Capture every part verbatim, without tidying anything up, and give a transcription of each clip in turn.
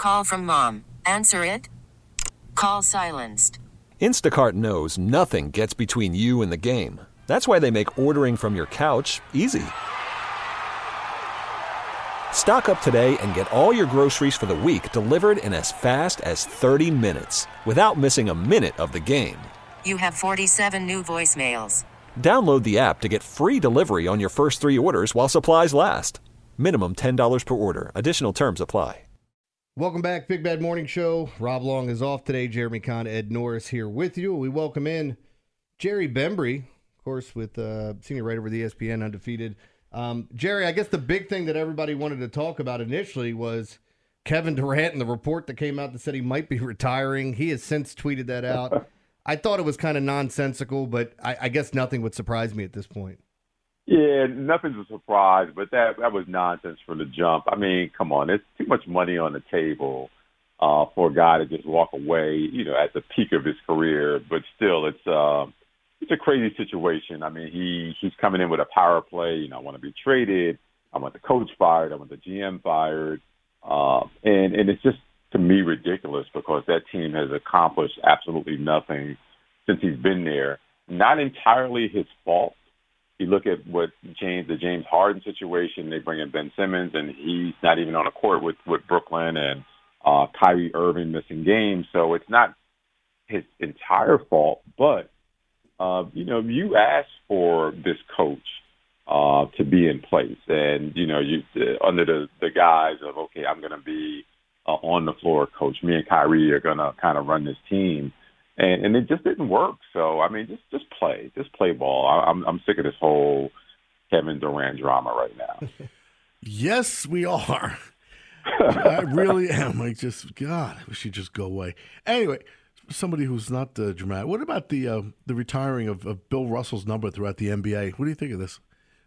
Call from mom. Answer it. Call silenced. Instacart knows nothing gets between you and the game. That's why they make ordering from your couch easy. Stock up today and get all your groceries for the week delivered in as fast as thirty minutes without missing a minute of the game. You have forty-seven new voicemails. Download the app to get free delivery on your first three orders while supplies last. Minimum ten dollars per order. Additional terms apply. Welcome back, Big Bad Morning Show. Rob Long is off today. Jeremy Kahn, Ed Norris here with you. We welcome in Jerry Bembry, of course, with uh, senior writer with E S P N, Undefeated. Um, Jerry, I guess the big thing that everybody wanted to talk about initially was Kevin Durant and the report that came out that said he might be retiring. He has since tweeted that out. I thought it was kind of nonsensical, but I, I guess nothing would surprise me at this point. Yeah, nothing's a surprise, but that that was nonsense from the jump. I mean, come on, there's too much money on the table uh, for a guy to just walk away, you know, at the peak of his career. But still, it's uh, it's a crazy situation. I mean, he he's coming in with a power play. You know, I want to be traded. I want the coach fired. I want the G M fired. Uh, and and it's just, to me, ridiculous because that team has accomplished absolutely nothing since he's been there. Not entirely his fault. You look at what James, the James Harden situation, they bring in Ben Simmons, and he's not even on a court with, with Brooklyn, and uh, Kyrie Irving missing games. So it's not his entire fault, but, uh, you know, you asked for this coach uh, to be in place. And, you know, you uh, under the, the guise of, okay, I'm going to be uh, on the floor coach. Me and Kyrie are going to kind of run this team. And, and it just didn't work. So, I mean, just just play. Just play ball. I, I'm I'm sick of this whole Kevin Durant drama right now. Yes, we are. I really am. I just, God, I wish he'd just go away. Anyway, somebody who's not uh, dramatic. What about the uh, the retiring of, of Bill Russell's number throughout the N B A? What do you think of this?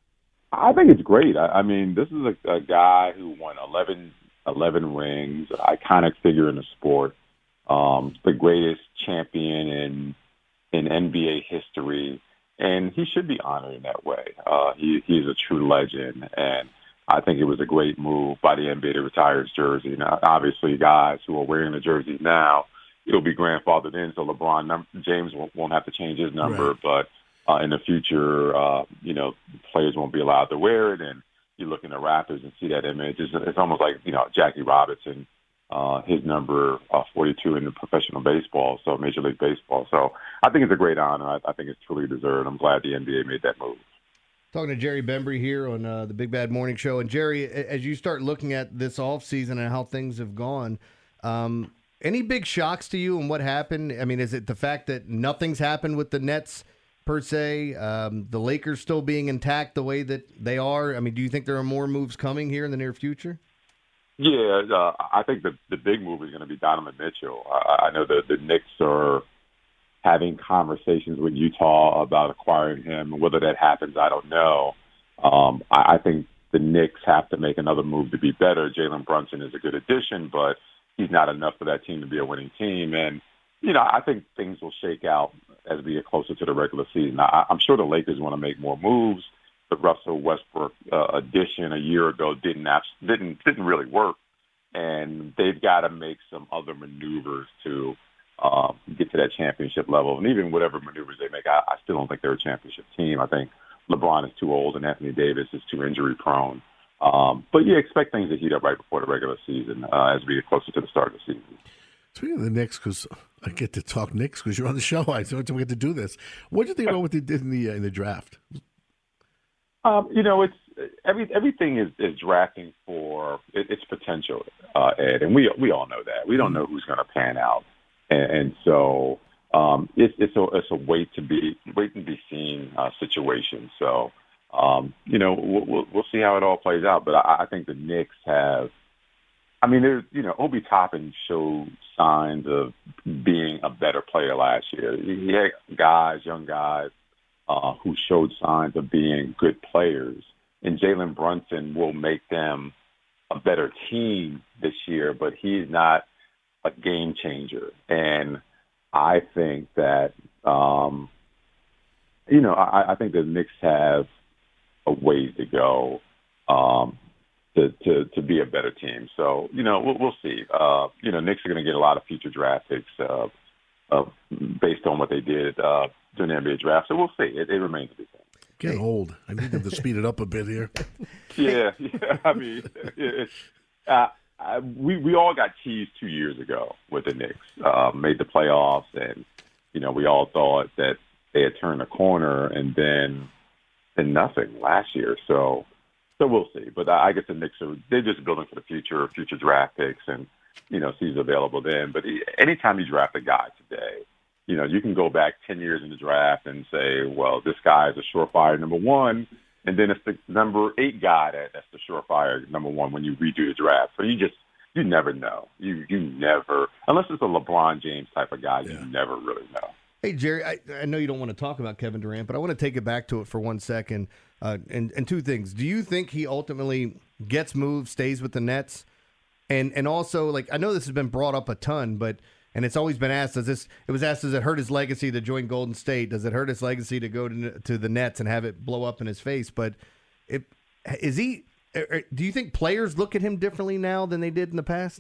I think it's great. I, I mean, this is a, a guy who won eleven, eleven rings, iconic figure in the sport. Um, the greatest champion in in N B A history, and he should be honored in that way. Uh, he he's a true legend, and I think it was a great move by the N B A to retire his jersey. Now, obviously, guys who are wearing the jersey now, it'll be grandfathered in, so LeBron num- James won't, won't have to change his number, right. But uh, in the future, uh, you know, players won't be allowed to wear it, and you look in the Raptors and see that image. It's, it's almost like, you know, Jackie Robinson. Uh, his number uh, forty-two in the professional baseball, so Major League Baseball. So I think it's a great honor. I, I think it's truly deserved. I'm glad the N B A made that move. Talking to Jerry Bembry here on uh, the Big Bad Morning Show. And Jerry, as you start looking at this offseason and how things have gone, um, any big shocks to you and what happened? I mean, is it the fact that nothing's happened with the Nets per se, um, the Lakers still being intact the way that they are? I mean, do you think there are more moves coming here in the near future? Yeah, uh, I think the the big move is going to be Donovan Mitchell. I, I know that the Knicks are having conversations with Utah about acquiring him. Whether that happens, I don't know. Um, I, I think the Knicks have to make another move to be better. Jalen Brunson is a good addition, but he's not enough for that team to be a winning team. And, you know, I think things will shake out as we get closer to the regular season. I, I'm sure the Lakers want to make more moves. The Russell Westbrook uh, addition a year ago didn't didn't didn't really work, and they've got to make some other maneuvers to um, get to that championship level. And even whatever maneuvers they make, I, I still don't think they're a championship team. I think LeBron is too old and Anthony Davis is too injury prone. Um, but yeah, expect things to heat up right before the regular season uh, as we get closer to the start of the season. Speaking of the Knicks, because I get to talk Knicks because you're on the show, I don't get to do this. What do you think about what they did in the uh, in the draft? Um, you know, it's every everything is, is drafting for it, its potential, uh, Ed, and we we all know that. We don't know who's going to pan out, and, and so um, it's it's a it's a wait to be wait and be seen uh, situation. So um, you know, we'll, we'll we'll see how it all plays out. But I, I think the Knicks have. I mean, there's you know, Obi Toppin showed signs of being a better player last year. He had guys, young guys. Uh, who showed signs of being good players. And Jalen Brunson will make them a better team this year, but he's not a game changer. And I think that, um, you know, I, I think the Knicks have a ways to go um, to, to, to be a better team. So, you know, we'll, we'll see. Uh, you know, Knicks are going to get a lot of future draft picks uh, uh, based on what they did uh, during the N B A draft. So we'll see. It, it remains to be seen. Getting old. I need them to speed it up a bit here. Yeah, yeah. I mean, it's, uh, I, we we all got teased two years ago with the Knicks. Uh, made the playoffs, and you know, we all thought that they had turned a corner, and then then nothing last year. So. So we'll see. But I guess the Knicks are they're just building for the future, future draft picks, and you know, see who's available then. But anytime you draft a guy today, you know, you can go back ten years in the draft and say, well, this guy is a surefire number one, and then it's the number eight guy that, that's the surefire number one when you redo the draft. So you just you never know. You you never unless it's a LeBron James type of guy, yeah. You never really know. Hey, Jerry, I, I know you don't want to talk about Kevin Durant, but I want to take it back to it for one second. Uh, and, and two things. Do you think he ultimately gets moved, stays with the Nets? And and also, like, I know this has been brought up a ton, but and it's always been asked, does this, it was asked, does it hurt his legacy to join Golden State? Does it hurt his legacy to go to, to the Nets and have it blow up in his face? But it, is he, do you think players look at him differently now than they did in the past?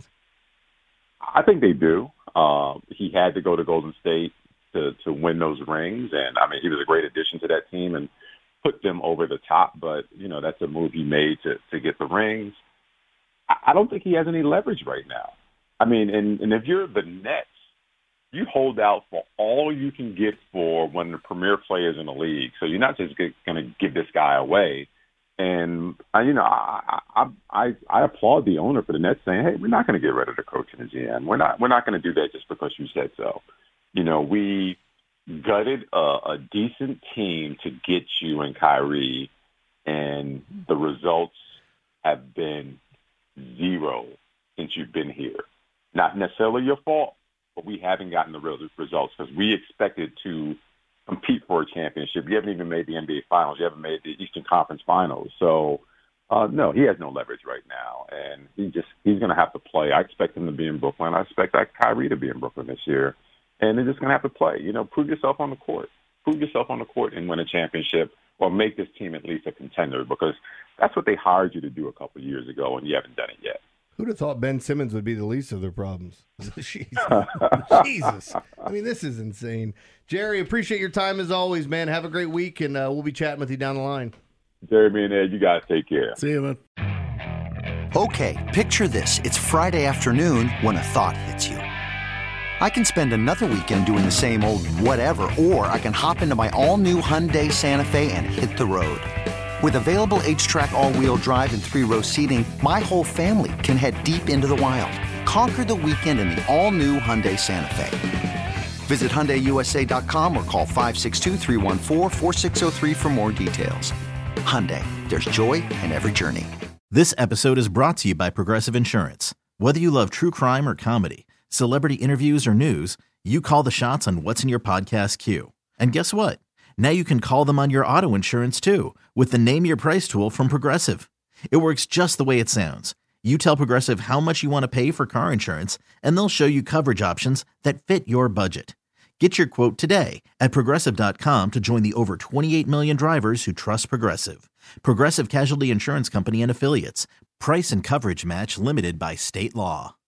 I think they do. Uh, he had to go to Golden State to, to win those rings. And, I mean, he was a great addition to that team and put them over the top. But, you know, that's a move he made to, to get the rings. I, I don't think he has any leverage right now. I mean, and, and if you're the Nets, you hold out for all you can get for one of the premier players in the league. So you're not just going to give this guy away. And, uh, you know, I, I I I applaud the owner for the Nets saying, hey, we're not going to get rid of the coach and the G M. We're not, we're not going to do that just because you said so. You know, we gutted a, a decent team to get you and Kyrie, and the results have been zero since you've been here. Not necessarily your fault, but we haven't gotten the real results because we expected to compete for a championship. You haven't even made the N B A Finals. You haven't made the Eastern Conference Finals. So, uh, no, he has no leverage right now, and he just he's going to have to play. I expect him to be in Brooklyn. I expect that Kyrie to be in Brooklyn this year, and they're just going to have to play. You know, prove yourself on the court. Prove yourself on the court and win a championship, or make this team at least a contender, because that's what they hired you to do a couple of years ago, and you haven't done it yet. Who'd have thought Ben Simmons would be the least of their problems? Jesus. Jesus. I mean, this is insane. Jerry, appreciate your time as always, man. Have a great week, and uh, we'll be chatting with you down the line. Jeremy and Ed, you guys take care. See you, man. Okay, picture this. It's Friday afternoon when a thought hits you. I can spend another weekend doing the same old whatever, or I can hop into my all-new Hyundai Santa Fe and hit the road. With available H-Track all-wheel drive and three-row seating, my whole family can head deep into the wild. Conquer the weekend in the all-new Hyundai Santa Fe. Visit Hyundai U S A dot com or call five six two, three one four, four six zero three for more details. Hyundai, there's joy in every journey. This episode is brought to you by Progressive Insurance. Whether you love true crime or comedy, celebrity interviews or news, you call the shots on what's in your podcast queue. And guess what? Now you can call them on your auto insurance too with the Name Your Price tool from Progressive. It works just the way it sounds. You tell Progressive how much you want to pay for car insurance, and they'll show you coverage options that fit your budget. Get your quote today at Progressive dot com to join the over twenty-eight million drivers who trust Progressive. Progressive Casualty Insurance Company and Affiliates. Price and coverage match limited by state law.